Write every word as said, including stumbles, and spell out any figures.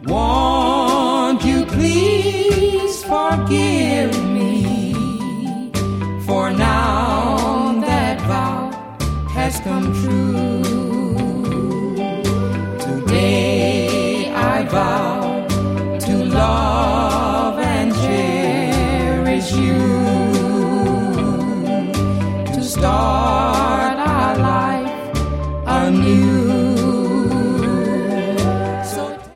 Won't you please forgive me, for now that vow has come true. Today I vow to love and cherish you, to start our life anew.